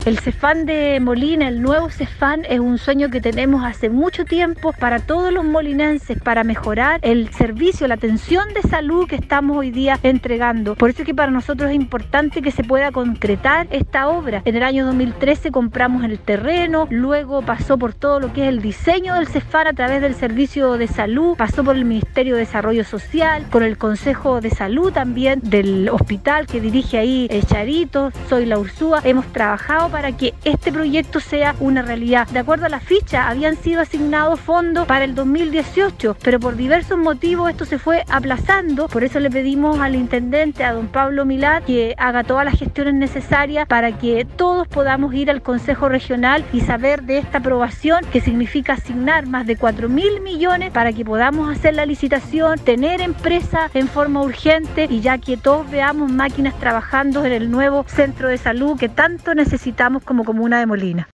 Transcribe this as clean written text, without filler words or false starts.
El CEFAM de Molina, el nuevo CEFAM, es un sueño que tenemos hace mucho tiempo para todos los molinenses, para mejorar el servicio, la atención de salud que estamos hoy día entregando. Por eso es que para nosotros es importante que se pueda concretar esta obra. En el año 2013 compramos el terreno, luego pasó por todo lo que es el diseño del CEFAM a través del Servicio de Salud, pasó por el Ministerio de Desarrollo Social, con el Consejo de Salud también del hospital que dirige ahí Charito, soy la Ursúa. Hemos trabajado para que este proyecto sea una realidad. De acuerdo a la ficha, habían sido asignados fondos para el 2018, pero por diversos motivos esto se fue aplazando. Por eso le pedimos al intendente, a don Pablo Milad, que haga todas las gestiones necesarias para que todos podamos ir al Consejo Regional y saber de esta aprobación, que significa asignar más de 4.000 millones para que podamos hacer la licitación, tener empresa en forma urgente y ya que todos veamos máquinas trabajando en el nuevo centro de salud que tanto necesitamos como comuna de Molina.